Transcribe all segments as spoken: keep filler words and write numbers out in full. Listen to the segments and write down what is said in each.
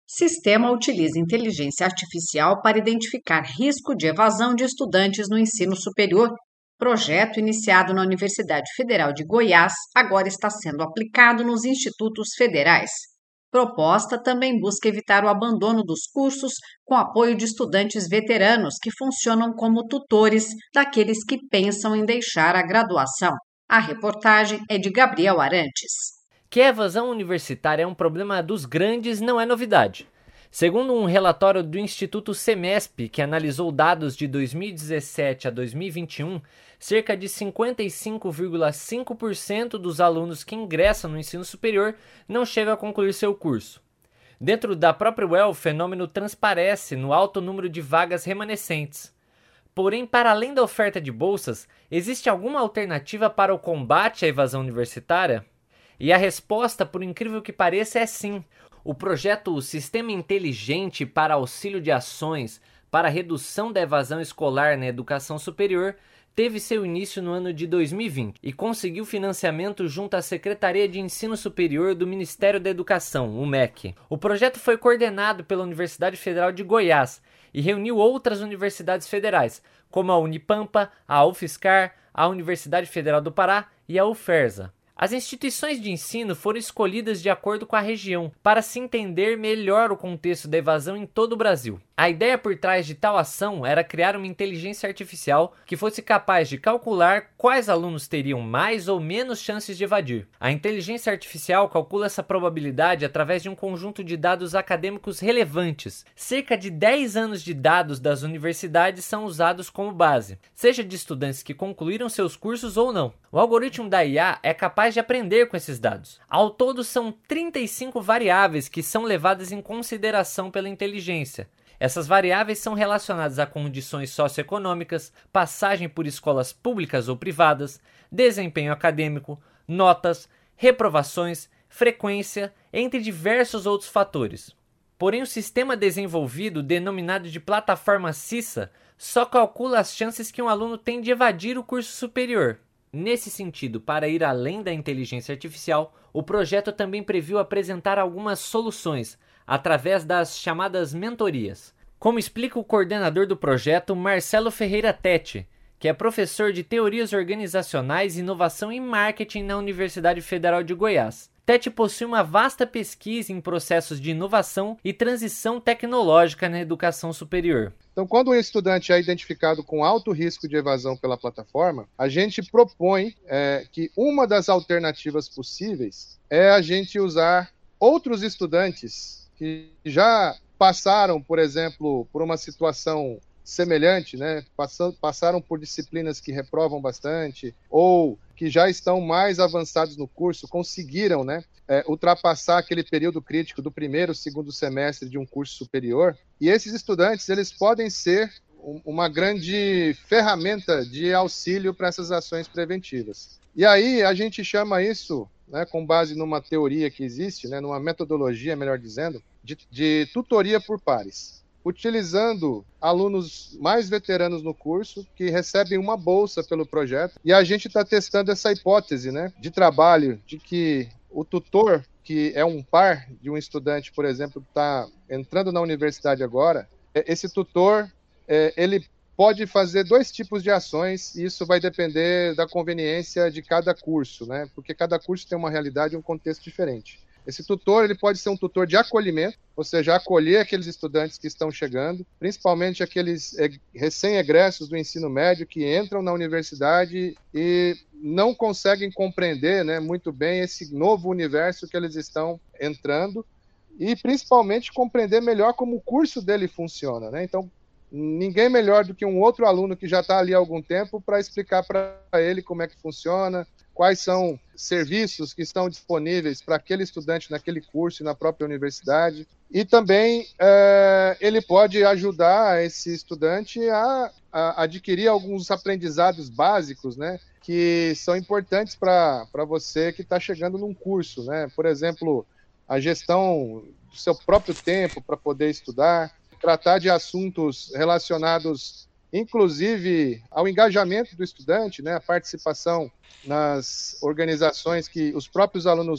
Sistema utiliza inteligência artificial para identificar risco de evasão de estudantes no ensino superior. Projeto iniciado na Universidade Federal de Goiás agora está sendo aplicado nos institutos federais. Proposta também busca evitar o abandono dos cursos com apoio de estudantes veteranos que funcionam como tutores daqueles que pensam em deixar a graduação. A reportagem é de Gabriel Arantes. Que a evasão universitária é um problema dos grandes não é novidade. Segundo um relatório do Instituto Semesp, que analisou dados de dois mil e dezessete a dois mil e vinte e um, cerca de cinquenta e cinco vírgula cinco por cento dos alunos que ingressam no ensino superior não chegam a concluir seu curso. Dentro da própria U E L, o fenômeno transparece no alto número de vagas remanescentes. Porém, para além da oferta de bolsas, existe alguma alternativa para o combate à evasão universitária? E a resposta, por incrível que pareça, é sim. O projeto Sistema Inteligente para Auxílio de Ações para a Redução da Evasão Escolar na Educação Superior teve seu início no ano de dois mil e vinte e conseguiu financiamento junto à Secretaria de Ensino Superior do Ministério da Educação, o M E C. O projeto foi coordenado pela Universidade Federal de Goiás e reuniu outras universidades federais, como a Unipampa, a UFSCar, a Universidade Federal do Pará e a UFERSA. As instituições de ensino foram escolhidas de acordo com a região, para se entender melhor o contexto da evasão em todo o Brasil. A ideia por trás de tal ação era criar uma inteligência artificial que fosse capaz de calcular quais alunos teriam mais ou menos chances de evadir. A inteligência artificial calcula essa probabilidade através de um conjunto de dados acadêmicos relevantes. Cerca de dez anos de dados das universidades são usados como base, seja de estudantes que concluíram seus cursos ou não. O algoritmo da I A é capaz de aprender com esses dados. Ao todo, são trinta e cinco variáveis que são levadas em consideração pela inteligência. Essas variáveis são relacionadas a condições socioeconômicas, passagem por escolas públicas ou privadas, desempenho acadêmico, notas, reprovações, frequência, entre diversos outros fatores. Porém, o sistema desenvolvido, denominado de plataforma CISA, só calcula as chances que um aluno tem de evadir o curso superior. Nesse sentido, para ir além da inteligência artificial, o projeto também previu apresentar algumas soluções, através das chamadas mentorias. Como explica o coordenador do projeto, Marcelo Ferreira Tete, que é professor de Teorias Organizacionais, Inovação e Marketing na Universidade Federal de Goiás. Tete possui uma vasta pesquisa em processos de inovação e transição tecnológica na educação superior. Então, quando o estudante é identificado com alto risco de evasão pela plataforma, a gente propõe é, que uma das alternativas possíveis é a gente usar outros estudantes que já passaram, por exemplo, por uma situação semelhante, né? Passaram por disciplinas que reprovam bastante, ou que já estão mais avançados no curso, conseguiram, né, é, ultrapassar aquele período crítico do primeiro, segundo semestre de um curso superior. E esses estudantes, eles podem ser uma grande ferramenta de auxílio para essas ações preventivas. E aí a gente chama isso, né, com base numa teoria que existe, né, numa metodologia, melhor dizendo, de, de tutoria por pares, utilizando alunos mais veteranos no curso que recebem uma bolsa pelo projeto. E a gente está testando essa hipótese, né, de trabalho, de que o tutor, que é um par de um estudante, por exemplo, que está entrando na universidade agora, esse tutor, é, ele pode fazer dois tipos de ações, e isso vai depender da conveniência de cada curso, né? Porque cada curso tem uma realidade e um contexto diferente. Esse tutor, ele pode ser um tutor de acolhimento, ou seja, acolher aqueles estudantes que estão chegando, principalmente aqueles recém-egressos do ensino médio que entram na universidade e não conseguem compreender, né, muito bem esse novo universo que eles estão entrando, e principalmente compreender melhor como o curso dele funciona, né? Então, ninguém melhor do que um outro aluno que já está ali há algum tempo para explicar para ele como é que funciona, quais são serviços que estão disponíveis para aquele estudante naquele curso e na própria universidade. E também é, ele pode ajudar esse estudante a, a adquirir alguns aprendizados básicos, né, que são importantes para você que está chegando num curso, né? Por exemplo, a gestão do seu próprio tempo para poder estudar, tratar de assuntos relacionados, inclusive, ao engajamento do estudante, né, a participação nas organizações que os próprios alunos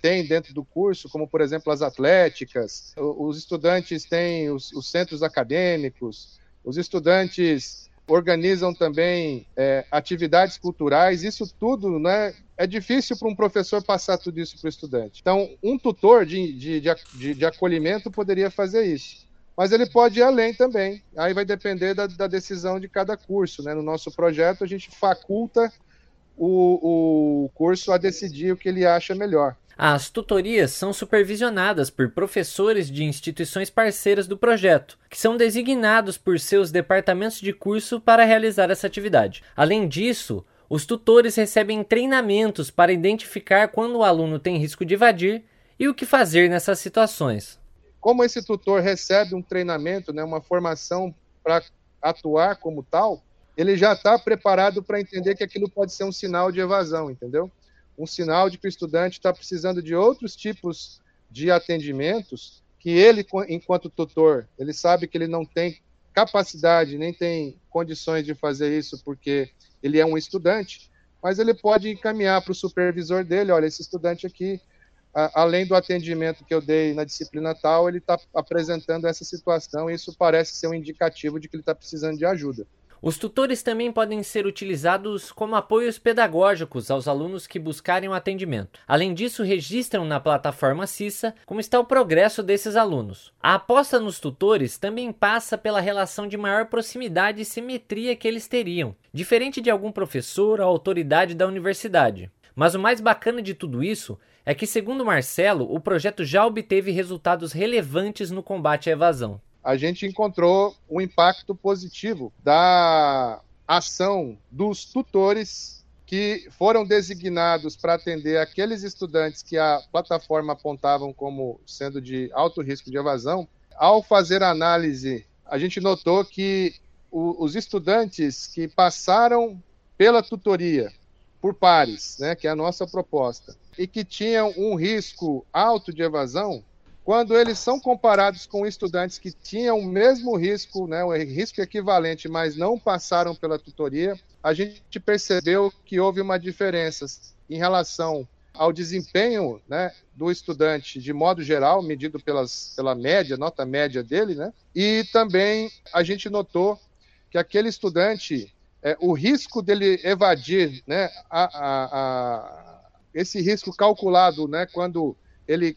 tem dentro do curso, como, por exemplo, as atléticas. Os estudantes têm os, os centros acadêmicos, os estudantes organizam também é, atividades culturais. Isso tudo, né, é difícil para um professor passar tudo isso para o estudante. Então, um tutor de, de, de, de acolhimento poderia fazer isso. Mas ele pode ir além também. Aí vai depender da, da decisão de cada curso, né? No nosso projeto, a gente faculta o, o curso a decidir o que ele acha melhor. As tutorias são supervisionadas por professores de instituições parceiras do projeto, que são designados por seus departamentos de curso para realizar essa atividade. Além disso, os tutores recebem treinamentos para identificar quando o aluno tem risco de evadir e o que fazer nessas situações. Como esse tutor recebe um treinamento, né, uma formação para atuar como tal, ele já está preparado para entender que aquilo pode ser um sinal de evasão, entendeu? Um sinal de que o estudante está precisando de outros tipos de atendimentos que ele, enquanto tutor, ele sabe que ele não tem capacidade, nem tem condições de fazer isso porque ele é um estudante, mas ele pode encaminhar para o supervisor dele, olha, esse estudante aqui, a, além do atendimento que eu dei na disciplina tal, ele está apresentando essa situação e isso parece ser um indicativo de que ele está precisando de ajuda. Os tutores também podem ser utilizados como apoios pedagógicos aos alunos que buscarem um atendimento. Além disso, registram na plataforma CISA como está o progresso desses alunos. A aposta nos tutores também passa pela relação de maior proximidade e simetria que eles teriam, diferente de algum professor ou autoridade da universidade. Mas o mais bacana de tudo isso é que, segundo Marcelo, o projeto já obteve resultados relevantes no combate à evasão. A gente encontrou um impacto positivo da ação dos tutores que foram designados para atender aqueles estudantes que a plataforma apontavam como sendo de alto risco de evasão. Ao fazer a análise, a gente notou que o, os estudantes que passaram pela tutoria por pares, né, que é a nossa proposta, e que tinham um risco alto de evasão, quando eles são comparados com estudantes que tinham o mesmo risco, né, o risco equivalente, mas não passaram pela tutoria, a gente percebeu que houve uma diferença em relação ao desempenho, né, do estudante de modo geral, medido pelas, pela média, nota média dele, né, e também a gente notou que aquele estudante, é, o risco dele evadir, né, a, a, a, esse risco calculado, né, quando ele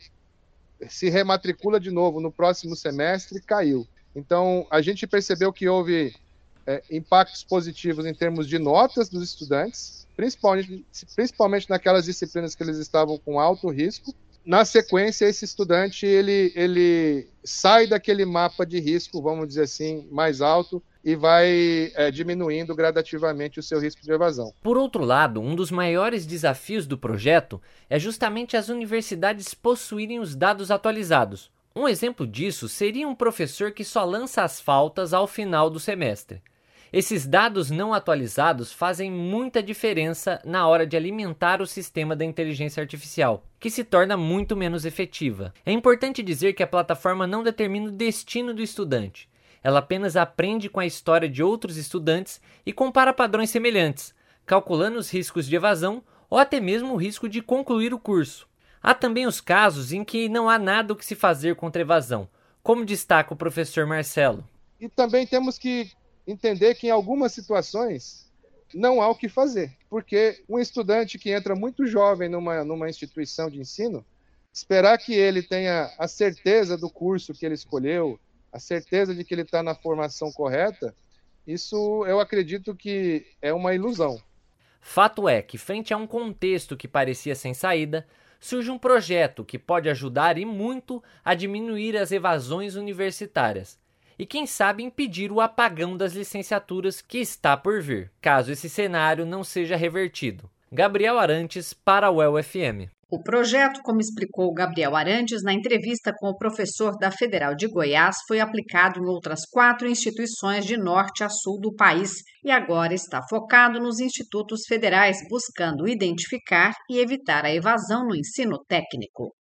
se rematricula de novo no próximo semestre, caiu. Então, a gente percebeu que houve é, impactos positivos em termos de notas dos estudantes, principalmente, principalmente naquelas disciplinas que eles estavam com alto risco. Na sequência, esse estudante ele, ele sai daquele mapa de risco, vamos dizer assim, mais alto, e vai é, diminuindo gradativamente o seu risco de evasão. Por outro lado, um dos maiores desafios do projeto é justamente as universidades possuírem os dados atualizados. Um exemplo disso seria um professor que só lança as faltas ao final do semestre. Esses dados não atualizados fazem muita diferença na hora de alimentar o sistema da inteligência artificial, que se torna muito menos efetiva. É importante dizer que a plataforma não determina o destino do estudante. Ela apenas aprende com a história de outros estudantes e compara padrões semelhantes, calculando os riscos de evasão ou até mesmo o risco de concluir o curso. Há também os casos em que não há nada o que se fazer contra a evasão, como destaca o professor Marcelo. E também temos que entender que em algumas situações não há o que fazer, porque um estudante que entra muito jovem numa, numa instituição de ensino, esperar que ele tenha a certeza do curso que ele escolheu, a certeza de que ele está na formação correta, isso eu acredito que é uma ilusão. Fato é que, frente a um contexto que parecia sem saída, surge um projeto que pode ajudar e muito a diminuir as evasões universitárias e, quem sabe, impedir o apagão das licenciaturas que está por vir, caso esse cenário não seja revertido. Gabriel Arantes, para a U E L F M. O projeto, como explicou Gabriel Arantes na entrevista com o professor da Federal de Goiás, foi aplicado em outras quatro instituições de norte a sul do país e agora está focado nos institutos federais, buscando identificar e evitar a evasão no ensino técnico.